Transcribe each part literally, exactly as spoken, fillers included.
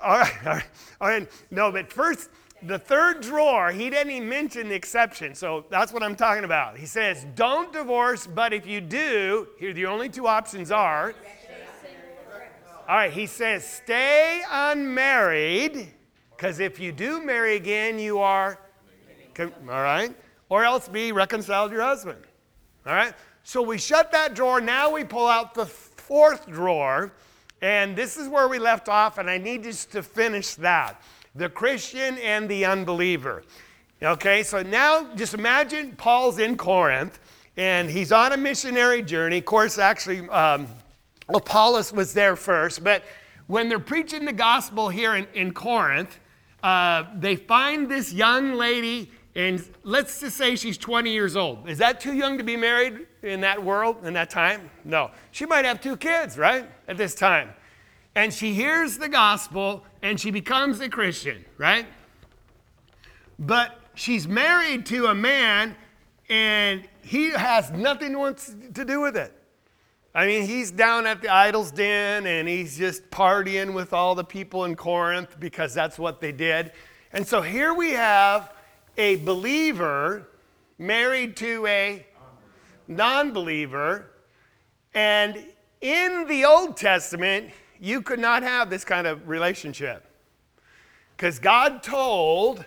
all right, all right, all right. No, but first, the third drawer, he didn't even mention the exception. So that's what I'm talking about. He says, don't divorce, but if you do, here the only two options are. All right, he says, stay unmarried, because if you do marry again, you are, all right, or else be reconciled to your husband. All right, so we shut that drawer. Now we pull out the fourth drawer, and this is where we left off, and I need just to finish that. The Christian and the unbeliever. Okay, so now just imagine Paul's in Corinth, and he's on a missionary journey. Of course, actually, um, Apollos was there first, but when they're preaching the gospel here in, in Corinth, uh, they find this young lady, and let's just say she's twenty years old. Is that too young to be married in that world, in that time? No. She might have two kids, right, at this time. And she hears the gospel, and she becomes a Christian, right? But she's married to a man, and he has nothing wants to do with it. I mean, he's down at the idol's den, and he's just partying with all the people in Corinth because that's what they did. And so here we have a believer married to a non-believer. And in the Old Testament, you could not have this kind of relationship, because God told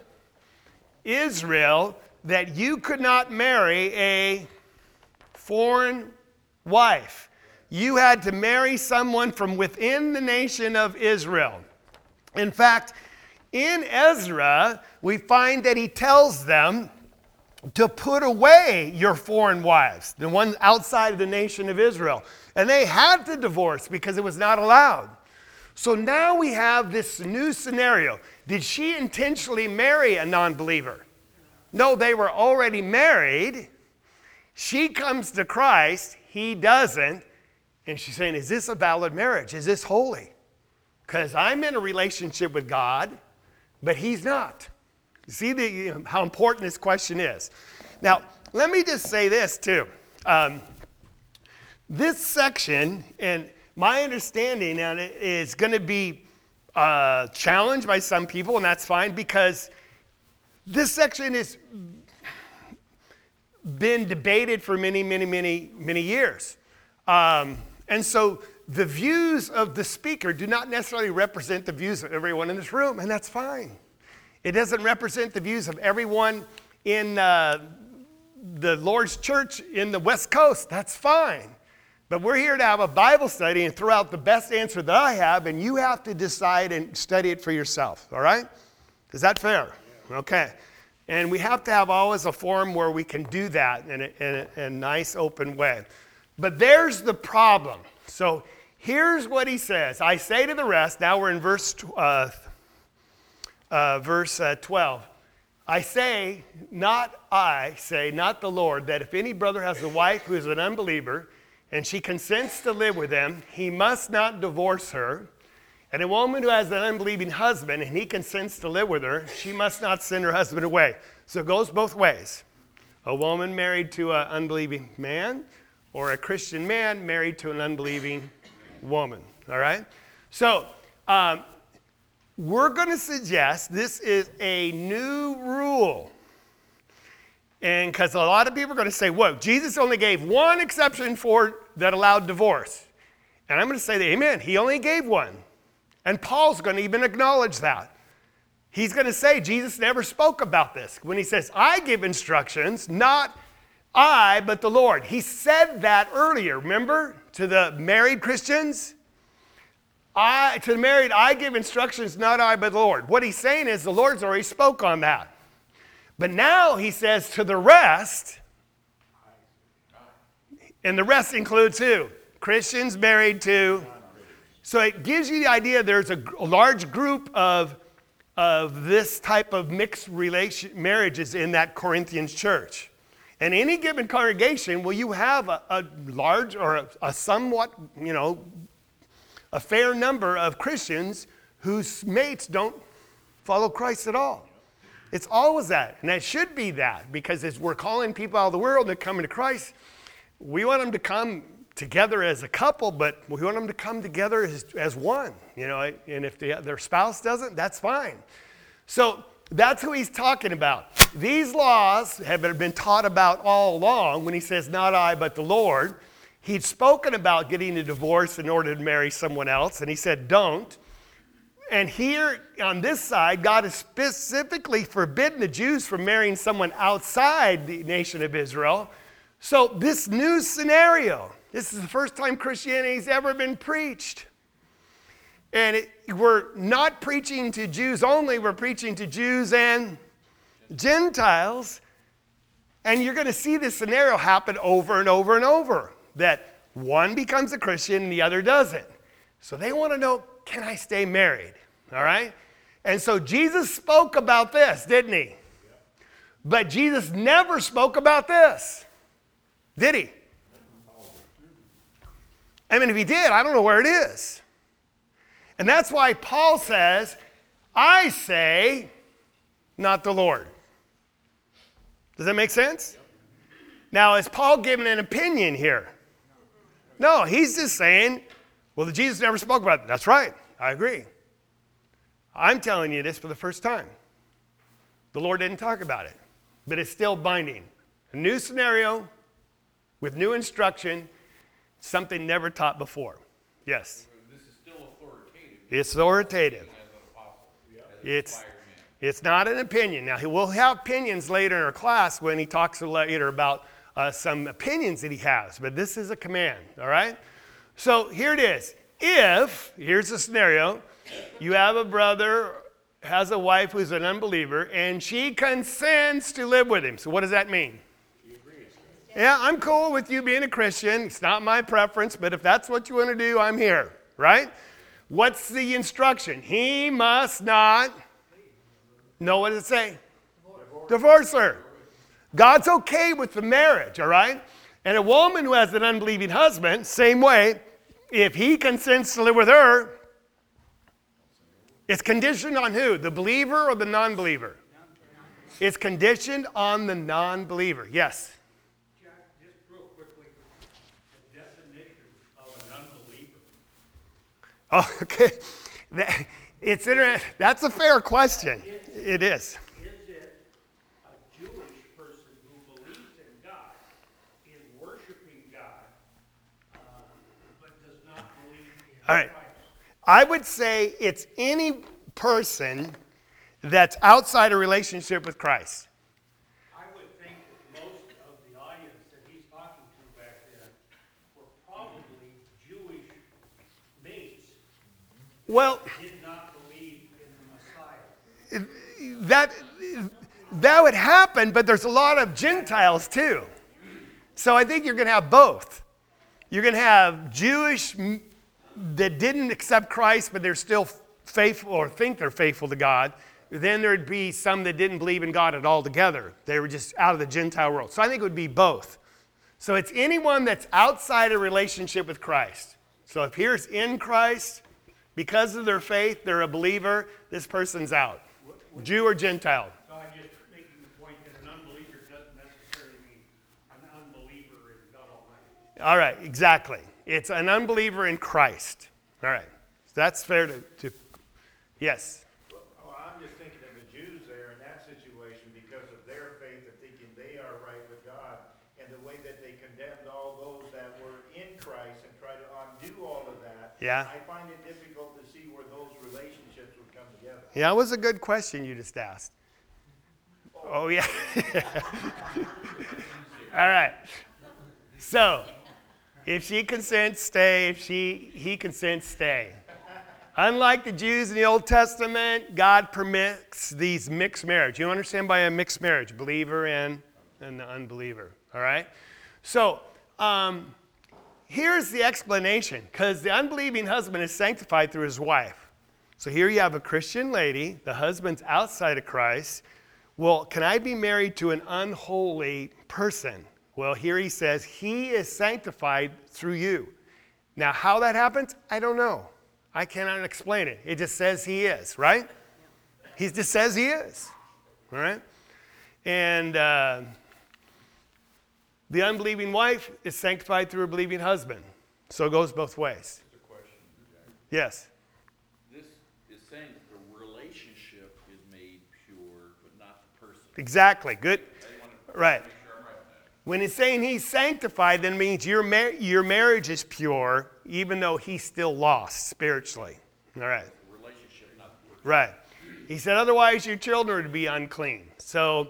Israel that you could not marry a foreign wife. You had to marry someone from within the nation of Israel. In fact, in Ezra, we find that he tells them to put away your foreign wives, the ones outside of the nation of Israel. And they had to divorce because it was not allowed. So now we have this new scenario. Did she intentionally marry a non-believer? No, they were already married. She comes to Christ. He doesn't. And she's saying, is this a valid marriage? Is this holy? Because I'm in a relationship with God, but he's not. You see the, you know, how important this question is. Now, let me just say this too. Um, this section, and my understanding on it, is going to be uh, challenged by some people, and that's fine, because this section has been debated for many, many, many, many years. Um, and so the views of the speaker do not necessarily represent the views of everyone in this room, and that's fine. It doesn't represent the views of everyone in uh, the Lord's church in the West Coast. That's fine. But we're here to have a Bible study and throw out the best answer that I have, and you have to decide and study it for yourself, all right? Is that fair? Okay. And we have to have always a forum where we can do that in a, in a, in a nice, open way. But there's the problem. So here's what he says. I say to the rest, now we're in verse uh, uh, verse uh, twelve. I say, not I say, not the Lord, that if any brother has a wife who is an unbeliever, and she consents to live with him, he must not divorce her. And a woman who has an unbelieving husband, and he consents to live with her, she must not send her husband away. So it goes both ways. A woman married to an unbelieving man, or a Christian man married to an unbelieving woman, all right? So um, we're going to suggest this is a new rule. And because a lot of people are going to say, whoa, Jesus only gave one exception for that allowed divorce. And I'm going to say, that, amen, he only gave one. And Paul's going to even acknowledge that. He's going to say Jesus never spoke about this. When he says, I give instructions, not I, but the Lord. He said that earlier, remember, to the married Christians? I, to the married, I give instructions, not I, but the Lord. What he's saying is the Lord's already spoke on that. But now he says to the rest, and the rest includes who? Christians married to. So it gives you the idea there's a, a large group of, of this type of mixed relation marriages in that Corinthians church. And any given congregation, well, you have a, a large or a, a somewhat, you know, a fair number of Christians whose mates don't follow Christ at all. It's always that, and it should be that, because as we're calling people out of the world to come into Christ, we want them to come together as a couple, but we want them to come together as, as one, you know, and if the, their spouse doesn't, that's fine. So that's who he's talking about. These laws have been taught about all along when he says, not I, but the Lord. He'd spoken about getting a divorce in order to marry someone else, and he said, don't. And here on this side, God has specifically forbidden the Jews from marrying someone outside the nation of Israel. So this new scenario, this is the first time Christianity has ever been preached. And it, we're not preaching to Jews only, we're preaching to Jews and Gentiles. And you're going to see this scenario happen over and over and over, that one becomes a Christian and the other doesn't. So they want to know, can I stay married? All right? And so Jesus spoke about this, didn't he? But Jesus never spoke about this, did he? I mean, if he did, I don't know where it is. And that's why Paul says, I say, not the Lord. Does that make sense? Now, is Paul giving an opinion here? No, he's just saying, well, the Jesus never spoke about it. That's right. I agree. I'm telling you this for the first time. The Lord didn't talk about it, but it's still binding. A new scenario with new instruction, something never taught before. Yes? This is still authoritative. It's authoritative. It's, it's not an opinion. Now, we'll have opinions later in our class when he talks later about uh, some opinions that he has, but this is a command, all right? So here it is. If, here's the scenario, you have a brother, has a wife who's an unbeliever, and she consents to live with him. So what does that mean? Yeah, I'm cool with you being a Christian. It's not my preference, but if that's what you want to do, I'm here, right? What's the instruction? He must not, know what does it say? Divorce. Divorce her. God's okay with the marriage, all right? And a woman who has an unbelieving husband, same way, if he consents to live with her, it's conditioned on who? The believer or the non-believer? It's conditioned on the non-believer. Yes? Jack, just real quickly, the definition of an unbeliever. Oh, okay. That, it's interesting. That's a fair question. It is. Is it a Jewish person who believes in God, is worshiping God, uh, but does not believe in All right. Christ? I would say it's any person that's outside a relationship with Christ. I would think that most of the audience that he's talking to back then were probably Jewish mates Well, who did not believe in the Messiah. that that would happen, but there's a lot of Gentiles too. So I think you're going to have both. You're going to have Jewish m- that didn't accept Christ, but they're still faithful or think they're faithful to God. Then there'd be some that didn't believe in God at all together. They were just out of the Gentile world. So I think it would be both. So it's anyone that's outside a relationship with Christ. So if here's in Christ, because of their faith, they're a believer, this person's out. Jew or Gentile. So I'm just making the point that an unbeliever doesn't necessarily mean an unbeliever in God Almighty. All right, exactly. It's an unbeliever in Christ. All right. That's fair to, to yes. Well, I'm just thinking of the Jews there in that situation because of their faith and thinking they are right with God and the way that they condemned all those that were in Christ and try to undo all of that. Yeah. I find it difficult to see where those relationships would come together. Yeah, it was a good question you just asked. Oh, yeah. All right. So, if she consents, stay. If she he consents, stay. Unlike the Jews in the Old Testament, God permits these mixed marriage. You understand by a mixed marriage, believer and an unbeliever. All right? So, um, here's the explanation. Because the unbelieving husband is sanctified through his wife. So here you have a Christian lady. The husband's outside of Christ. Well, can I be married to an unholy person? Well, here he says, he is sanctified through you. Now, how that happens, I don't know. I cannot explain it. It just says he is, right? He just says he is, all right? And uh, The unbelieving wife is sanctified through a believing husband. So it goes both ways. Just a question for Jack. Yes. This is saying that the relationship is made pure, but not the person. Exactly. Good. I want to Right. make sure I'm right on that. When it's saying he's sanctified, then it means your, mar- your marriage is pure, even though he's still lost spiritually. All right. The relationship, not the person. Right. He said, otherwise your children would be unclean. So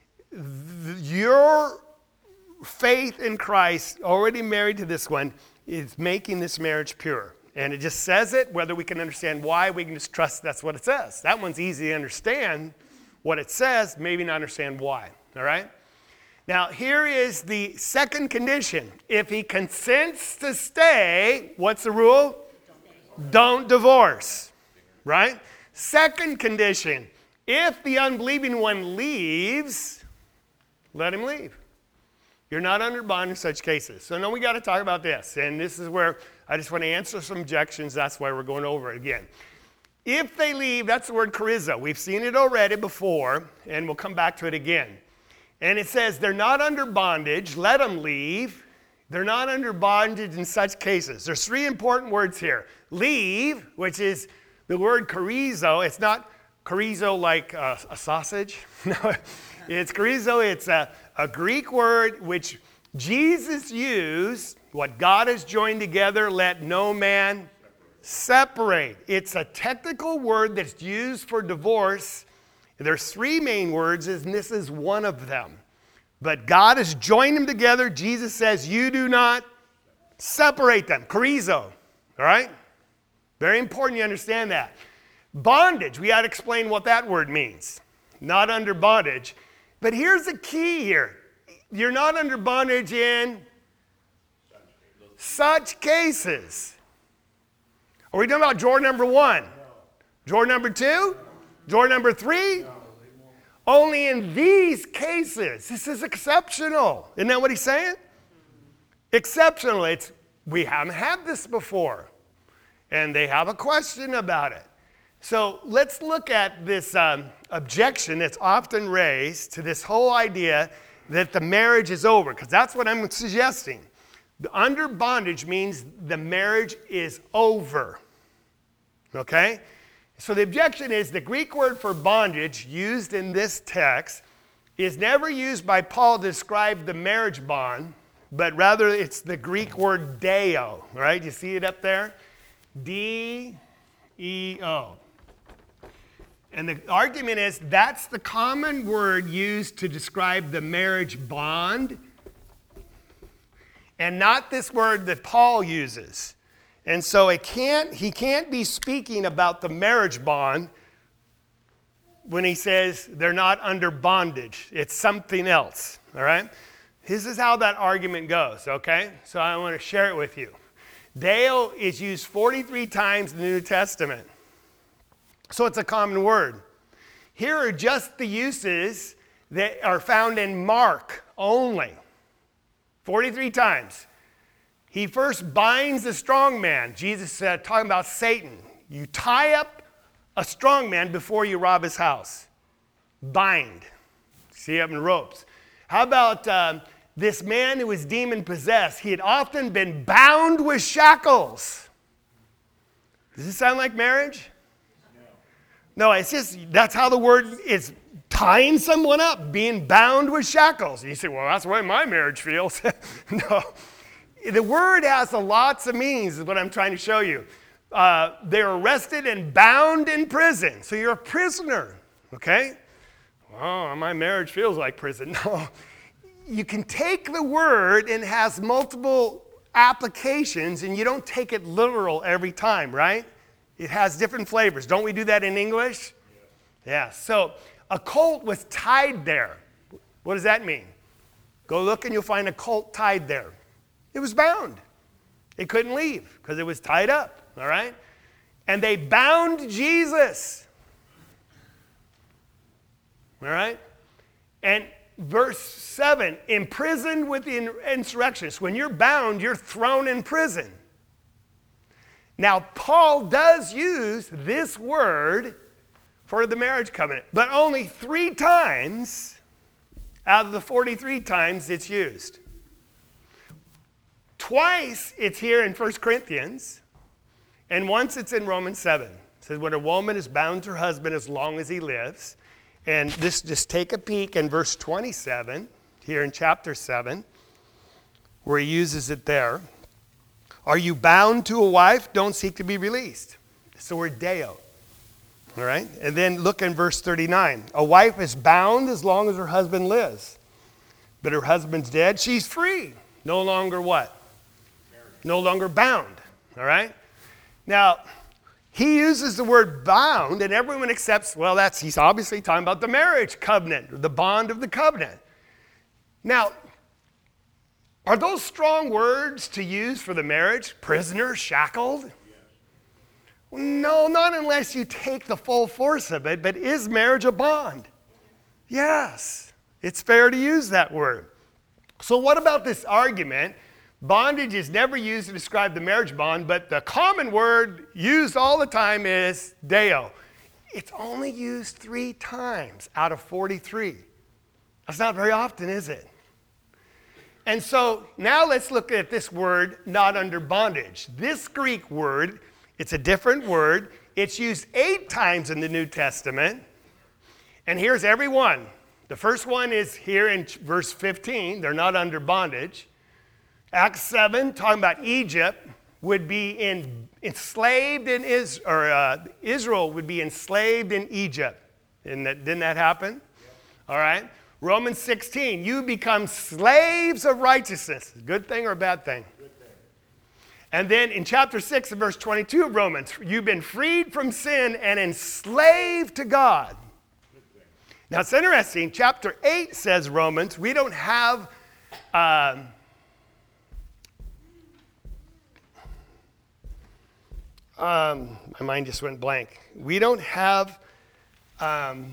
th- your faith in Christ, already married to this one, is making this marriage pure. And it just says it. Whether we can understand why, we can just trust that's what it says. That one's easy to understand what it says, maybe not understand why. All right? Now, here is the second condition. If he consents to stay, what's the rule? Don't divorce. Right? Second condition. If the unbelieving one leaves, let him leave. You're not under bond in such cases. So now we got to talk about this. And this is where I just want to answer some objections. That's why we're going over it again. If they leave, that's the word charizzo. We've seen it already before, and we'll come back to it again. And it says they're not under bondage. Let them leave. They're not under bondage in such cases. There's three important words here. Leave, which is the word charizzo. It's not chorizo like a, a sausage. No, it's chorizo. It's a, a Greek word which Jesus used. What God has joined together, let no man separate. It's a technical word that's used for divorce. There's three main words, and this is one of them. But God has joined them together. Jesus says, you do not separate them. Chorizo. All right? Very important you understand that. Bondage, we got to explain what that word means. Not under bondage. But here's the key here. You're not under bondage in such cases. Are we talking about drawer number one? No. Drawer number two? No. Drawer number three? No. Only in these cases. This is exceptional. Isn't that what he's saying? Exceptional. It's, we haven't had this before. And they have a question about it. So let's look at this um, objection that's often raised to this whole idea that the marriage is over, because that's what I'm suggesting. The under bondage means the marriage is over. Okay? So the objection is the Greek word for bondage used in this text is never used by Paul to describe the marriage bond, but rather it's the Greek word deo, right? You see it up there? D E O. And the argument is that's the common word used to describe the marriage bond, and not this word that Paul uses. And so it can't, he can't be speaking about the marriage bond when he says they're not under bondage. It's something else, all right? This is how that argument goes, okay? So I want to share it with you. Deo is used forty-three times in the New Testament. So it's a common word. Here are just the uses that are found in Mark only. forty-three times. He first binds the strong man. Jesus said, talking about Satan. You tie up a strong man before you rob his house. Bind. See him in ropes. How about um, this man who was demon possessed? He had often been bound with shackles. Does this sound like marriage? No, it's just, that's how the word is, tying someone up, being bound with shackles. And you say, well, that's the way my marriage feels. No. The word has a lots of meanings, is what I'm trying to show you. Uh, they're arrested and bound in prison. So you're a prisoner, okay? Well, my marriage feels like prison. No. You can take the word and it has multiple applications, and you don't take it literal every time, right? It has different flavors. Don't we do that in English? Yeah. Yeah. So a colt was tied there. What does that mean? Go look and you'll find a colt tied there. It was bound. It couldn't leave because it was tied up. All right? And they bound Jesus. All right? And verse seven, imprisoned with the insurrectionists. When you're bound, you're thrown in prison. Now, Paul does use this word for the marriage covenant, but only three times out of the forty-three times it's used. Twice it's here in First Corinthians, and once it's in Romans seven. It says, when a woman is bound to her husband as long as he lives. And this, just take a peek in verse twenty-seven, here in chapter seven, where he uses it there. Are you bound to a wife? Don't seek to be released. It's the word deo. All right? And then look in verse thirty-nine. A wife is bound as long as her husband lives. But her husband's dead, she's free. No longer what? No longer bound. All right? Now, he uses the word bound, and everyone accepts, well, that's, he's obviously talking about the marriage covenant, the bond of the covenant. Now, are those strong words to use for the marriage? Prisoner, shackled? Yes. No, not unless you take the full force of it, but is marriage a bond? Yes, it's fair to use that word. So what about this argument? Bondage is never used to describe the marriage bond, but the common word used all the time is deo. It's only used three times out of forty-three. That's not very often, is it? And so now let's look at this word, not under bondage. This Greek word, it's a different word. It's used eight times in the New Testament. And here's every one. The first one is here in verse fifteen. They're not under bondage. Acts seven, talking about Egypt, would be in, enslaved in Israel, or uh, Israel would be enslaved in Egypt. And that, didn't that happen? Yeah. All right. Romans sixteen, you become slaves of righteousness. Good thing or a bad thing? Good thing. And then in chapter six and verse twenty-two of Romans, you've been freed from sin and enslaved to God. Good thing. Now it's interesting. Chapter eight says, Romans, we don't have... Um, Um, my mind just went blank. We don't have, um,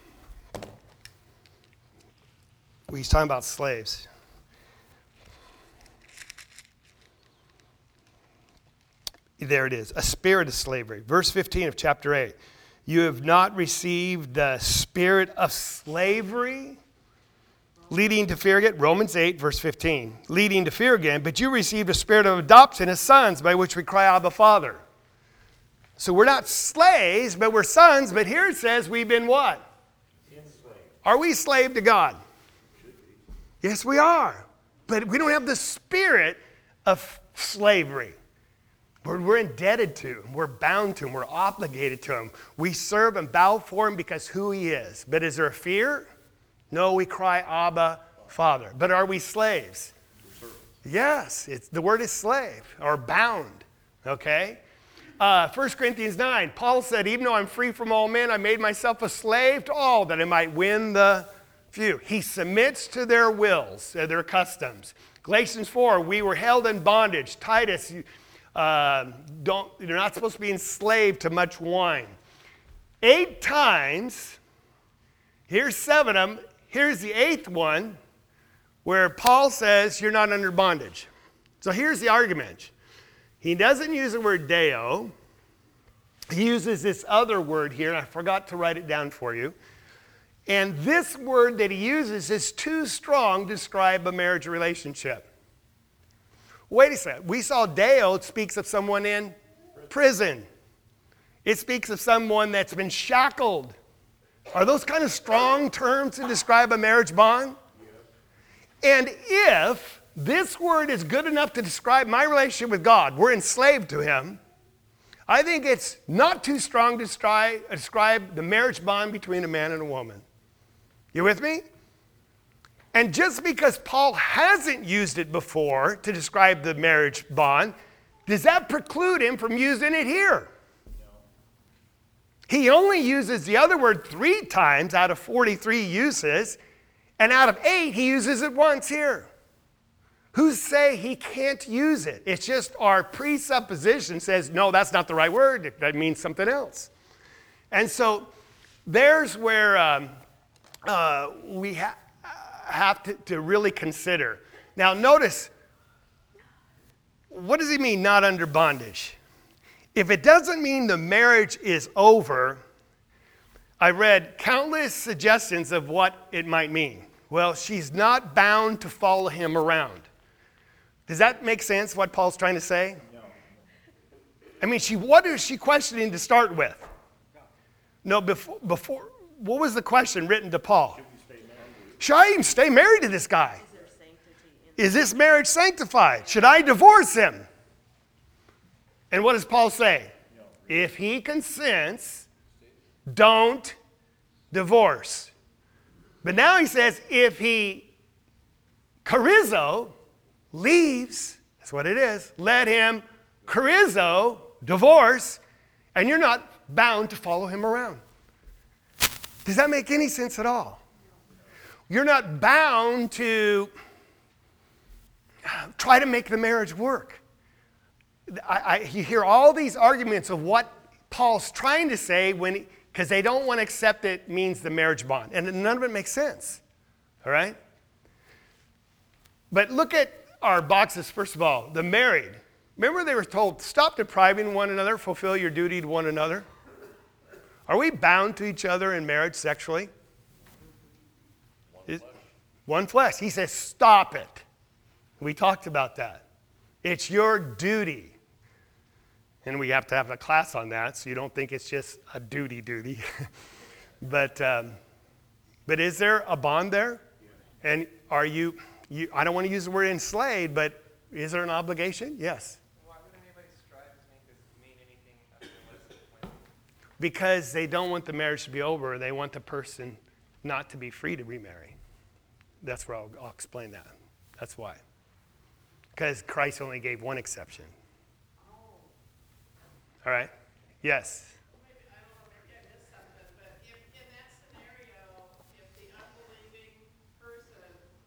he's talking about slaves. There it is, a spirit of slavery. Verse fifteen of chapter eight. You have not received the spirit of slavery, leading to fear again. Romans eight, verse fifteen. Leading to fear again, but you received a spirit of adoption as sons, by which we cry, Abba, Father. So we're not slaves, but we're sons. But here it says we've been what? Enslaved. Are we slave to God? Should be. Yes, we are. But we don't have the spirit of slavery. We're, we're indebted to him. We're bound to him. We're obligated to him. We serve and bow for him because who he is. But is there a fear? No, we cry, Abba, Father. But are we slaves? Yes, it's, the word is slave or bound. Okay? Uh, First Corinthians nine, Paul said, even though I'm free from all men, I made myself a slave to all that I might win the few. He submits to their wills, uh, their customs. Galatians four, we were held in bondage. Titus, uh, don't, you're not supposed to be enslaved to much wine. Eight times, here's seven of them. Here's the eighth one where Paul says you're not under bondage. So here's the argument. He doesn't use the word deo. He uses this other word here, and I forgot to write it down for you. And this word that he uses is too strong to describe a marriage relationship. Wait a second. We saw deo, it speaks of someone in prison. It speaks of someone that's been shackled. Are those kind of strong terms to describe a marriage bond? And if this word is good enough to describe my relationship with God, we're enslaved to him, I think it's not too strong to describe, describe the marriage bond between a man and a woman. You with me? And just because Paul hasn't used it before to describe the marriage bond, does that preclude him from using it here? No. He only uses the other word three times out of forty-three uses, and out of eight, he uses it once here. Who say he can't use it? It's just our presupposition says, no, that's not the right word. That means something else. And so there's where um, uh, we ha- have to, to really consider. Now notice, what does he mean not under bondage? If it doesn't mean the marriage is over, I read countless suggestions of what it might mean. Well, she's not bound to follow him around. Does that make sense, what Paul's trying to say? No. I mean, she, what is she questioning to start with? No, before, before what was the question written to Paul? Should I even stay married to this guy? Is this marriage sanctified? Should I divorce him? And what does Paul say? If he consents, don't divorce. But now he says, if he charizo, leaves, that's what it is, let him charizo, divorce, and you're not bound to follow him around. Does that make any sense at all? You're not bound to try to make the marriage work. I, I, you hear all these arguments of what Paul's trying to say when, because they don't want to accept it means the marriage bond. And none of it makes sense. All right? But look at our boxes, first of all. The married. Remember they were told, stop depriving one another, fulfill your duty to one another. Are we bound to each other in marriage sexually? One flesh. One flesh. He says, stop it. We talked about that. It's your duty. And we have to have a class on that, so you don't think it's just a duty duty. but um, but is there a bond there? And are you, you, I don't want to use the word enslaved, but is there an obligation? Yes. Why would anybody strive to make this mean anything other than what? Because they don't want the marriage to be over. They want the person not to be free to remarry. That's where I'll, I'll explain that. That's why. Because Christ only gave one exception. All right? Yes? Maybe, I don't know, maybe I missed something, but if, in that scenario, if the unbelieving person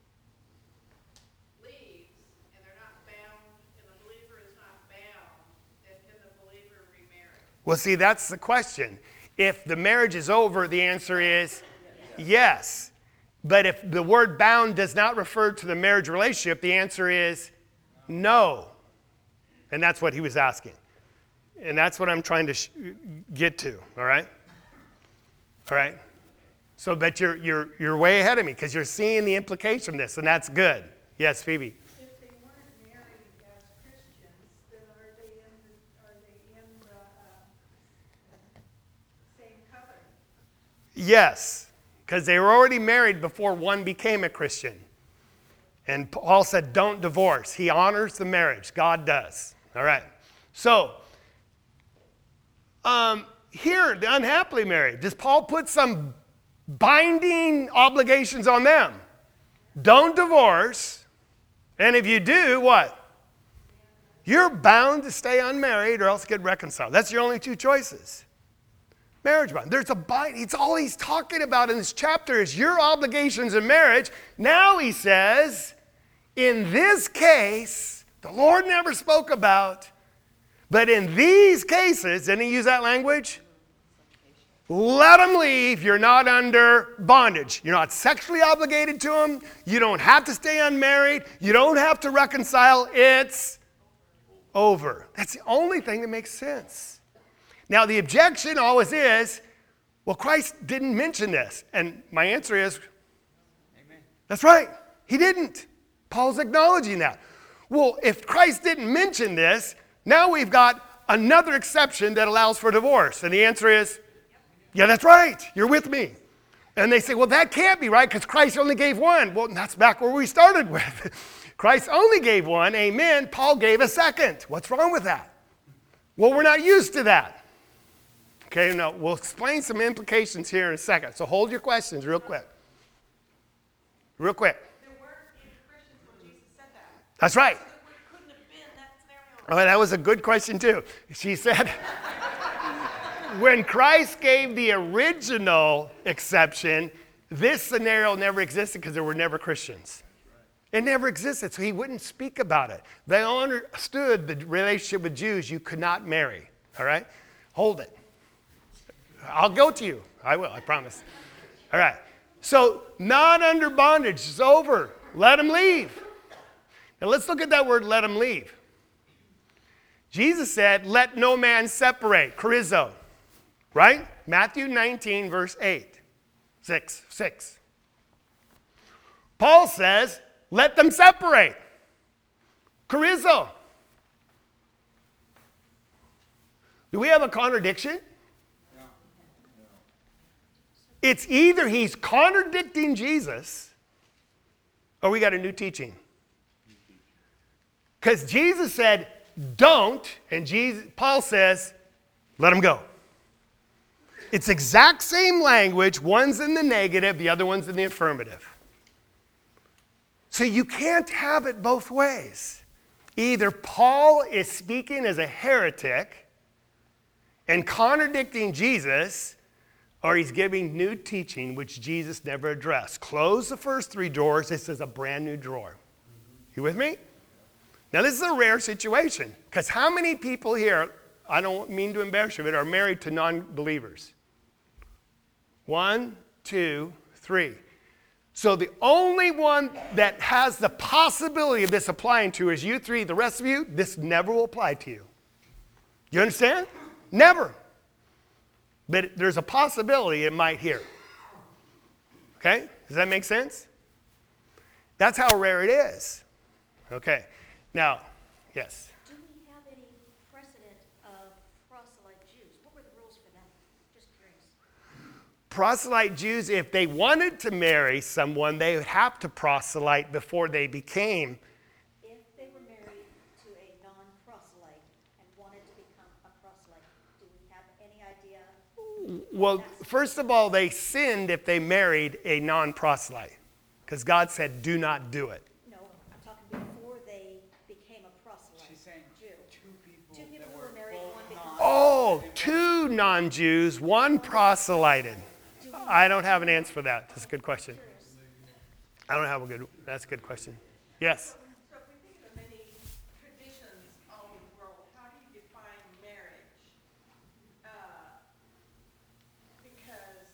leaves and they're not bound, and the believer is not bound, then can the believer remarry? Well, see, that's the question. If the marriage is over, the answer is yes. But if the word bound does not refer to the marriage relationship, the answer is no. And that's what he was asking. And that's what I'm trying to sh- get to, all right? All right? So, but you're, you're, you're way ahead of me because you're seeing the implication of this, and that's good. Yes, Phoebe? If they weren't married as Christians, then are they in the, are they in the uh, same covenant? Yes, because they were already married before one became a Christian. And Paul said, don't divorce. He honors the marriage. God does. All right. So, um, here, the unhappily married, does Paul put some binding obligations on them? Don't divorce. And if you do, what? You're bound to stay unmarried or else get reconciled. That's your only two choices. Marriage bond. There's a bind. It's all he's talking about in this chapter is your obligations in marriage. Now he says, in this case, the Lord never spoke about, but in these cases, didn't he use that language? Let them leave. You're not under bondage. You're not sexually obligated to them. You don't have to stay unmarried. You don't have to reconcile. It's over. That's the only thing that makes sense. Now, the objection always is, well, Christ didn't mention this. And my answer is, amen. That's right. He didn't. Paul's acknowledging that. Well, if Christ didn't mention this, now we've got another exception that allows for divorce. And the answer is, yeah, that's right. You're with me. And they say, well, that can't be right because Christ only gave one. Well, that's back where we started with. Christ only gave one. Amen. Paul gave a second. What's wrong with that? Well, we're not used to that. Okay, now we'll explain some implications here in a second. So hold your questions real quick. Real quick. There weren't any Christians when Jesus said that. That's right. So it couldn't have been that scenario. Oh, that was a good question too. She said, when Christ gave the original exception, this scenario never existed because there were never Christians. It never existed, so he wouldn't speak about it. They understood the relationship with Jews you could not marry, all right? Hold it. I'll go to you. I will, I promise. All right. So, not under bondage. It's over. Let them leave. Now, let's look at that word, let them leave. Jesus said, let no man separate. Charizo. Right? Matthew nineteen, verse eight. six. six. Paul says, let them separate. Chorizo. Do we have a contradiction? It's either he's contradicting Jesus or we got a new teaching. Because Jesus said, don't, and Jesus, Paul says, let him go. It's exact same language. One's in the negative, the other one's in the affirmative. So you can't have it both ways. Either Paul is speaking as a heretic and contradicting Jesus, or he's giving new teaching which Jesus never addressed. Close the first three drawers. This is a brand new drawer. You with me? Now, this is a rare situation, because how many people here, I don't mean to embarrass you, but are married to non-believers? One, two, three. So the only one that has the possibility of this applying to is you three. The rest of you, this never will apply to you. You understand? Never. But there's a possibility it might here. Okay? Does that make sense? That's how rare it is. Okay. Now, yes. Do we have any precedent of proselyte Jews? What were the rules for them? Just curious. Proselyte Jews, if they wanted to marry someone, they would have to proselyte before they became. If they were married to a non-proselyte and wanted to become a proselyte, do we have any idea? Well, first of all, they sinned if they married a non-proselyte, because God said, do not do it. No, I'm talking before they became a proselyte. She's saying Jew. two people Two people that who were were married, both one became. Oh, two non-Jews, one proselyted. I don't have an answer for that. That's a good question. I don't have a good, that's a good question. Yes? So if we think of the many traditions all over the world, how do you define marriage? Uh, because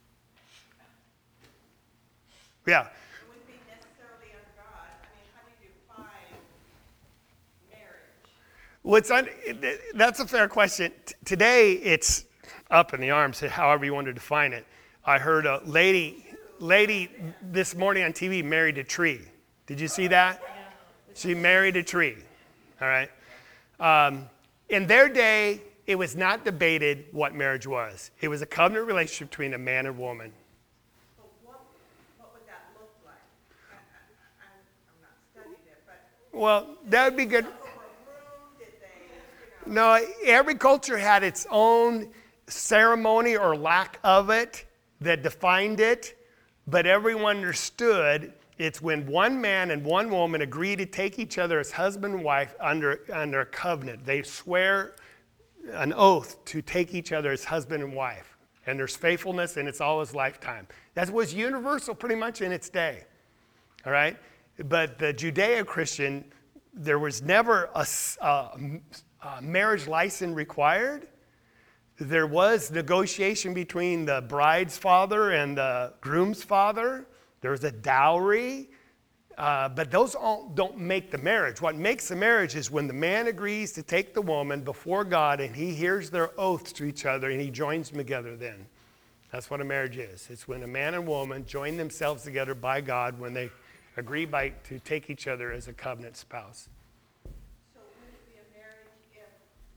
Yeah. it wouldn't be necessarily of God. I mean, how do you define marriage? What's un, that's a fair question. T- today, it's up in the arms, however you want to define it. I heard a lady, lady this morning on T V married a tree. Did you see that? She married a tree. All right. Um, in their day, it was not debated what marriage was. It was a covenant relationship between a man and woman. So what, what would that look like? I, I, I'm, I'm not studied it, but Well, that would be good. overruled, did they, you know? No, every culture had its own ceremony or lack of it that defined it, but everyone understood it's when one man and one woman agree to take each other as husband and wife under, under a covenant. They swear an oath to take each other as husband and wife, and there's faithfulness, and it's always lifetime. That was universal pretty much in its day, all right? But the Judeo-Christian, there was never a, a, a marriage license required. There was negotiation between the bride's father and the groom's father. There was a dowry, uh, but those all don't make the marriage. What makes the marriage is when the man agrees to take the woman before God and he hears their oaths to each other and he joins them together then. That's what a marriage is. It's when a man and woman join themselves together by God when they agree by, to take each other as a covenant spouse. So would it be a marriage if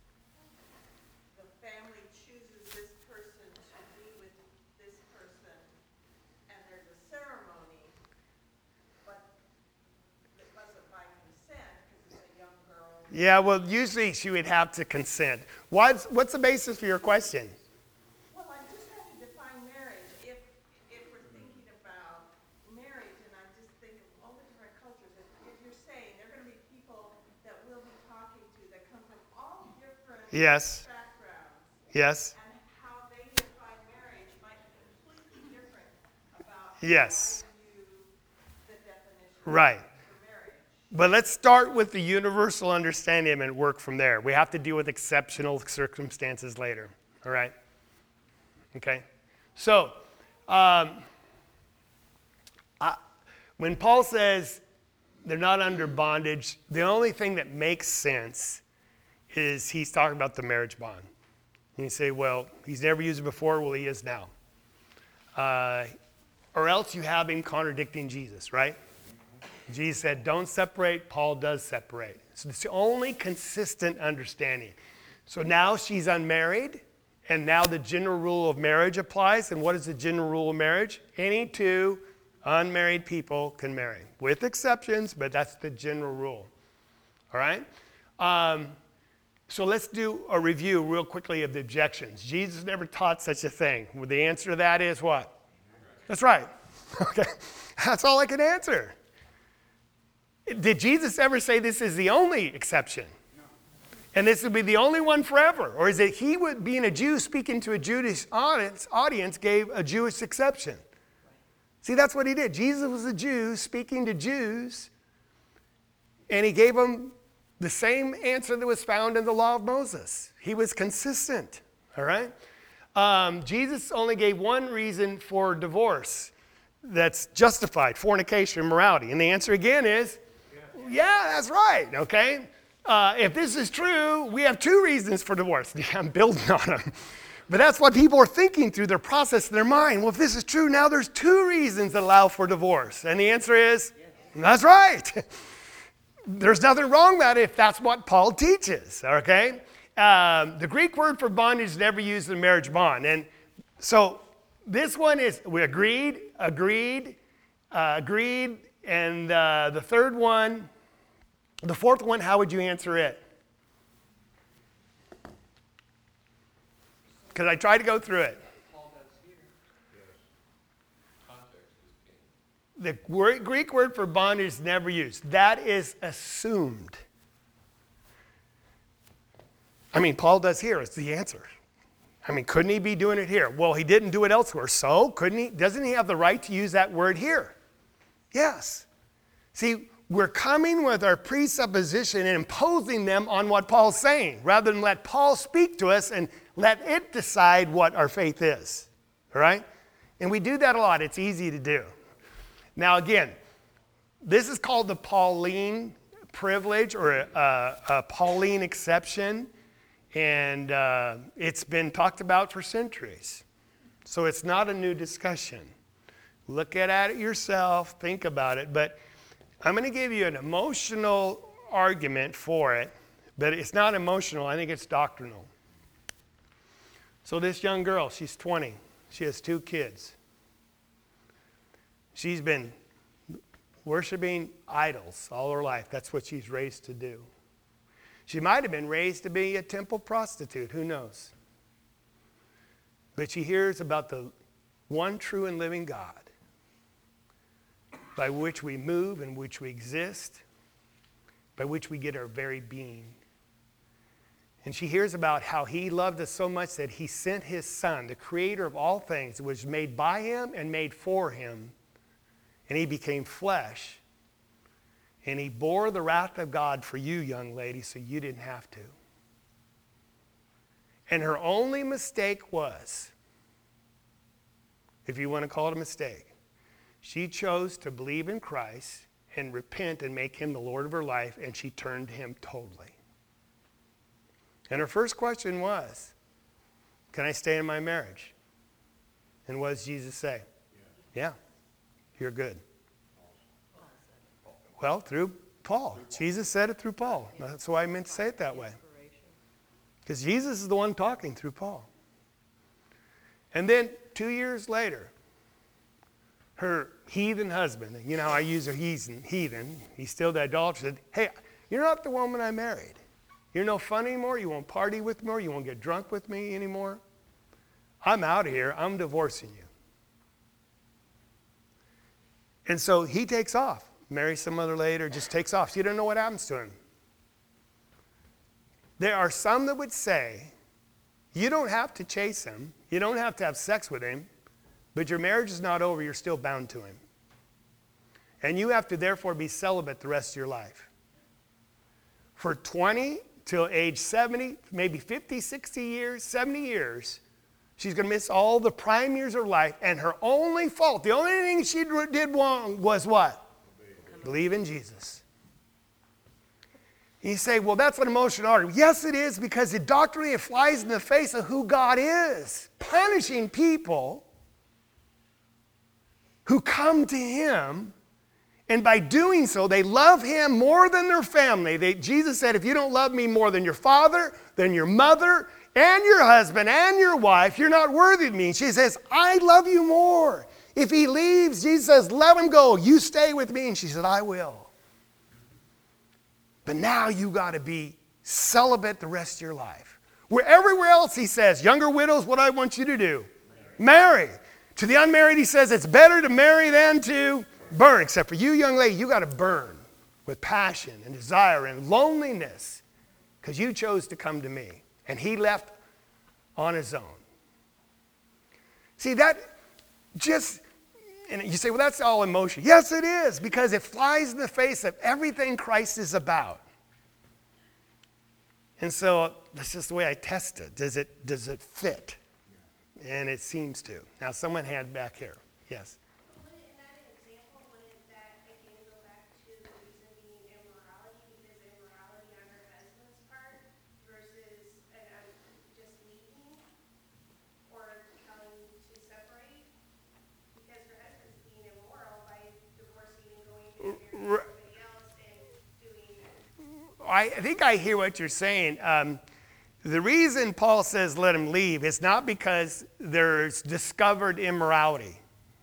the family chooses this person to be with this person and there's a ceremony, but it wasn't by consent because it's a young girl? Yeah, well, usually she would have to consent. What's, what's the basis for your question? Well, I'm just trying to define marriage. If, if we're thinking about marriage, and I just think of all the different cultures, if, if you're saying there are going to be people that we'll be talking to that come from all different Yes. backgrounds, Yes. and how they define marriage might be completely different about Yes. how I view the definition Right. for marriage. But let's start with the universal understanding and work from there. We have to deal with exceptional circumstances later. All right? Okay? So, um, I, when Paul says they're not under bondage, the only thing that makes sense is he's talking about the marriage bond. And you say, well, he's never used it before. Well, he is now. Uh, or else you have him contradicting Jesus, right? Jesus said, don't separate. Paul does separate. So it's the only consistent understanding. So now she's unmarried, and now the general rule of marriage applies. And what is the general rule of marriage? Any two unmarried people can marry, with exceptions, but that's the general rule. All right? Um, so let's do a review real quickly of the objections. Jesus never taught such a thing. Well, the answer to that is what? That's right. Okay. That's all I can answer. Did Jesus ever say this is the only exception? No. And this would be the only one forever? Or is it he, would, being a Jew, speaking to a Jewish audience, audience gave a Jewish exception? See, that's what he did. Jesus was a Jew speaking to Jews, and he gave them the same answer that was found in the law of Moses. He was consistent, all right? Um, Jesus only gave one reason for divorce that's justified, fornication, immorality. And the answer again is, yeah, that's right, okay? Uh, if this is true, we have two reasons for divorce. Yeah, I'm building on them. But that's what people are thinking through their process in their mind. Well, if this is true, now there's two reasons that allow for divorce. And the answer is, that's right. There's nothing wrong with that if that's what Paul teaches, okay? Um, the Greek word for bondage is never used in marriage bond. And so this one is, we agreed, agreed, uh, agreed. And uh, the third one, the fourth one, how would you answer it? Because I tried to go through it. The word, Greek word for bondage is never used. That is assumed. I mean, Paul does here. It's the answer. I mean, couldn't he be doing it here? Well, he didn't do it elsewhere. So, couldn't he? Doesn't he have the right to use that word here? Yes. See, we're coming with our presupposition and imposing them on what Paul's saying, rather than let Paul speak to us and let it decide what our faith is. All right? And we do that a lot. It's easy to do. Now, again, this is called the Pauline privilege or a, a Pauline exception, and uh, it's been talked about for centuries. So it's not a new discussion. Look at it yourself, think about it, but I'm going to give you an emotional argument for it, but it's not emotional. I think it's doctrinal. So this young girl, she's twenty. She has two kids. She's been worshiping idols all her life. That's what she's raised to do. She might have been raised to be a temple prostitute. Who knows? But she hears about the one true and living God by which we move, in which we exist, by which we get our very being. And she hears about how he loved us so much that he sent his son, the creator of all things, who was made by him and made for him. And he became flesh. And he bore the wrath of God for you, young lady, so you didn't have to. And her only mistake was, if you want to call it a mistake, she chose to believe in Christ and repent and make him the Lord of her life, and she turned to him totally. And her first question was, can I stay in my marriage? And what does Jesus say? Yeah, yeah, you're good. Well, through Paul. Jesus said it through Paul. That's why I meant to say it that way. Because Jesus is the one talking through Paul. And then two years later, her heathen husband, you know how I use a heathen, heathen, he's still the idolater, said, hey, you're not the woman I married. You're no fun anymore. You won't party with me, or you won't get drunk with me anymore. I'm out of here. I'm divorcing you. And so he takes off, marries some other lady, or just takes off. She doesn't know what happens to him. There are some that would say, you don't have to chase him. You don't have to have sex with him. But your marriage is not over. You're still bound to him. And you have to therefore be celibate the rest of your life. For twenty till age seventy, maybe fifty, sixty years, seventy years, she's going to miss all the prime years of her life. And her only fault, the only thing she did wrong was what? Believe in Jesus. You say, well, that's an emotional argument. Yes, it is, because it doctrinally it flies in the face of who God is. Punishing people who come to him And by doing so, they love him more than their family. They, Jesus said, if you don't love me more than your father, than your mother, and your husband, and your wife, you're not worthy of me. And she says, I love you more. If he leaves, Jesus says, let him go. You stay with me. And she said, I will. But now you got to be celibate the rest of your life. Where everywhere else he says, younger widows, what I want you to do. Marry. Marry. To the unmarried, he says, it's better to marry than to burn. Except for you, young lady, you got to burn with passion and desire and loneliness because you chose to come to me. And he left on his own. See, that just, and you say, well, that's all emotion. Yes, it is, because it flies in the face of everything Christ is about. And so that's just the way I test it. Does it, does it fit? And it seems to. Now, someone had back here. Yes. Wouldn't that an example, wouldn't that again go back to the reason being immorality, because immorality on her husband's part versus and um, just leaving or telling to separate? Because her husband's being immoral by divorcing and going to marry somebody else and doing I think I hear what you're saying. Um, the reason Paul says let him leave is not because there's discovered immorality.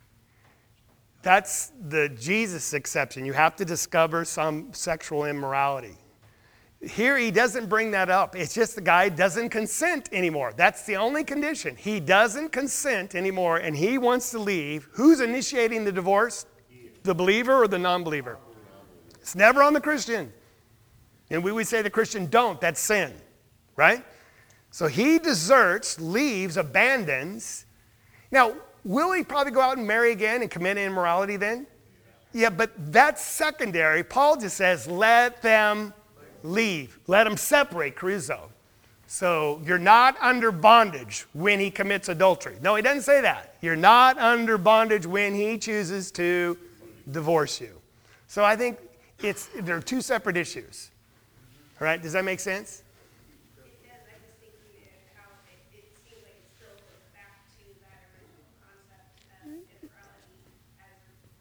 That's the Jesus exception. You have to discover some sexual immorality. Here he doesn't bring that up. It's just the guy doesn't consent anymore. That's the only condition. He doesn't consent anymore and he wants to leave. Who's initiating the divorce? The believer or the non-believer? It's never on the Christian. And we would say the Christian don't. That's sin, right? So he deserts, leaves, abandons. Now, will he probably go out and marry again and commit immorality then? Yeah, but that's secondary. Paul just says, let them leave. Let them separate, Caruso. So you're not under bondage when he commits adultery. No, he doesn't say that. You're not under bondage when he chooses to divorce you. So I think it's there are two separate issues. All right, does that make sense? It does. I just think you how it, it seems like it still goes back to that original concept of immorality as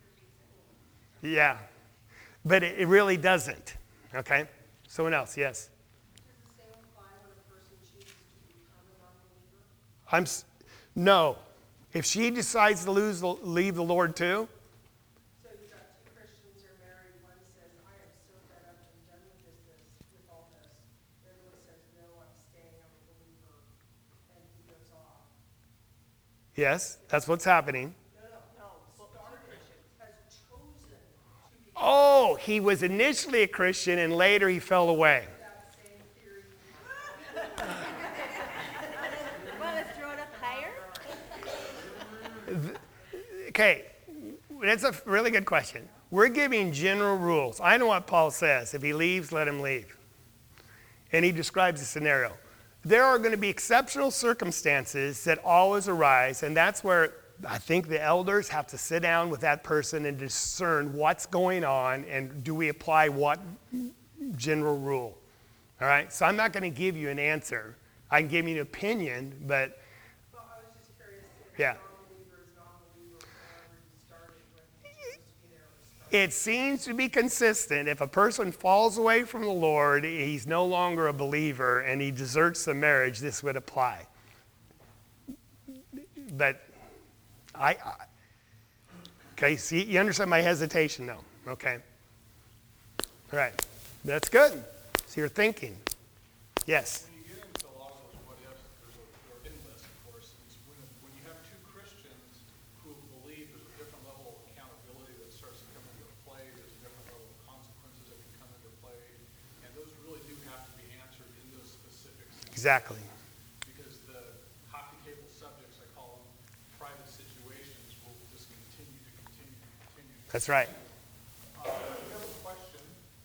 the reason. Yeah, but it, it really doesn't. Okay, someone else, yes. Does the same apply when a person chooses to become a non-believer? I'm s- no. If she decides to lose, the, leave the Lord too. So you've got two Christians are married, one says, I am so fed up and done with this, this, with all this. The other one says, no, I'm staying, I'm a believer, and he goes off. Yes, that's what's happening. No, no, no, started, has chosen to be Oh, he was initially a Christian and later he fell away. that same theory. Well, let's throw it up higher. Okay, that's a really good question. We're giving general rules. I know what Paul says. If he leaves, let him leave. And he describes a scenario. There are going to be exceptional circumstances that always arise, and that's where I think the elders have to sit down with that person and discern what's going on and do we apply what general rule. All right? So I'm not going to give you an answer. I can give you an opinion, but Well, I was just curious if yeah. non-believer is non-believer wherever he started, when he chose to be there at the start. It seems to be consistent. If a person falls away from the Lord, he's no longer a believer, and he deserts the marriage, this would apply. But I, I okay, see, you understand my hesitation though, okay? All right, that's good. So you're thinking. Yes? When you get into a lot of those what ifs, there's a, there are endless, of course. It's when, when you have two Christians who believe there's a different level of accountability that starts to come into play, there's a different level of consequences that can come into play, and those really do have to be answered in those specific situations. Exactly. Because the hockey table subjects, I call them, private situations, will just continue to continue to continue. That's right. Uh, I have a question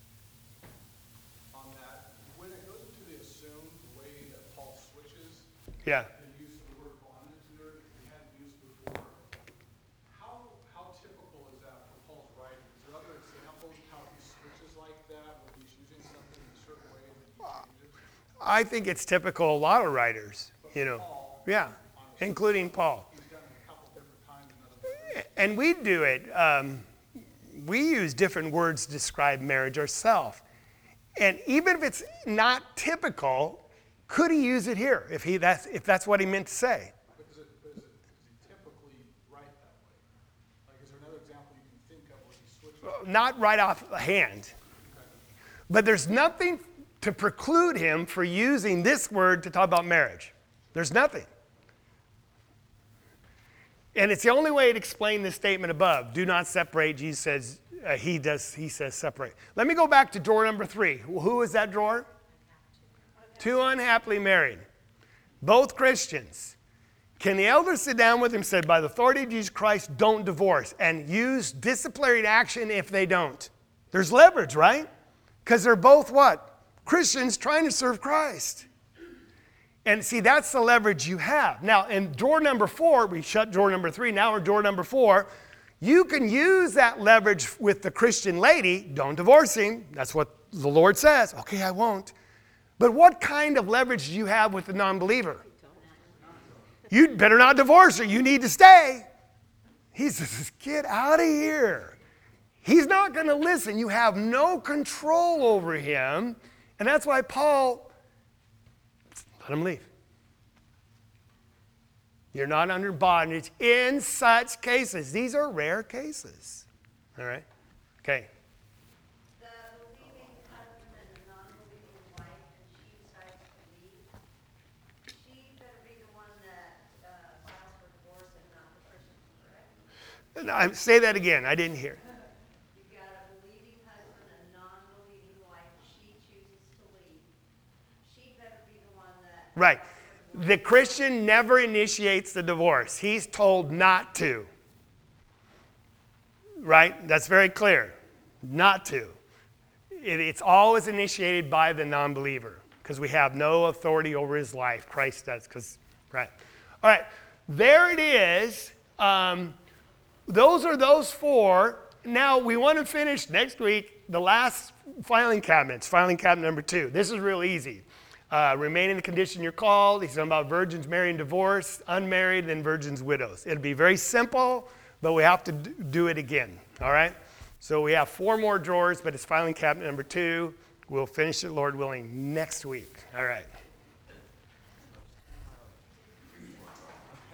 on that. When it goes into the assumed, the way that Paul switches, Yeah. the use of the word bondage there, we hadn't used before. How how typical is that for Paul's writing? Is there other examples how he switches like that, where he's using something in a certain way and then he changes? I think it's typical of a lot of writers, you know. Yeah, including Paul. He's done it a couple different times in other And we do it. Um, we use different words to describe marriage ourselves. And even if it's not typical, could he use it here if he that's if that's what he meant to say? But is, it, is, it, is he typically right that way? Like, is there another example you can think of where he switches? Not right off the hand. But there's nothing to preclude him for using this word to talk about marriage. There's nothing. And it's the only way to explain this statement above. Do not separate. Jesus says, uh, he does, he says separate. Let me go back to drawer number three. Who is that drawer? Two unhappily married. Both Christians. Can the elders sit down with him and say, by the authority of Jesus Christ, don't divorce, and use disciplinary action if they don't? There's leverage, right? Because they're both what? Christians trying to serve Christ. And see, that's the leverage you have. Now, in drawer number four, we shut drawer number three, now we're drawer number four. You can use that leverage with the Christian lady. Don't divorce him. That's what the Lord says. Okay, I won't. But what kind of leverage do you have with the non-believer? You'd better not divorce her. You need to stay. He says, get out of here. He's not going to listen. You have no control over him. And that's why Paul, let him leave. You're not under bondage in such cases. These are rare cases. All right? Okay. The believing husband and the non-believing wife, and she decides to leave, she better be the one that uh, files for divorce and not the person, correct? And I, say that again. I didn't hear. You've got a believing husband and a non-believing wife, she chooses to leave. She better be the one that... Right. The Christian never initiates the divorce. He's told not to. Right? That's very clear. Not to. It, it's always initiated by the non-believer because we have no authority over his life. Christ does. Because, right. All right. There it is. Um, those are those four. Now, we want to finish next week the last filing cabinets, filing cabinet number two. This is real easy. Uh, remain in the condition you're called. He's talking about virgins marrying divorce, unmarried, and virgins widows. It'll be very simple, but we have to do it again. All right? So we have four more drawers, but it's filing cabinet number two. We'll finish it, Lord willing, next week. All right.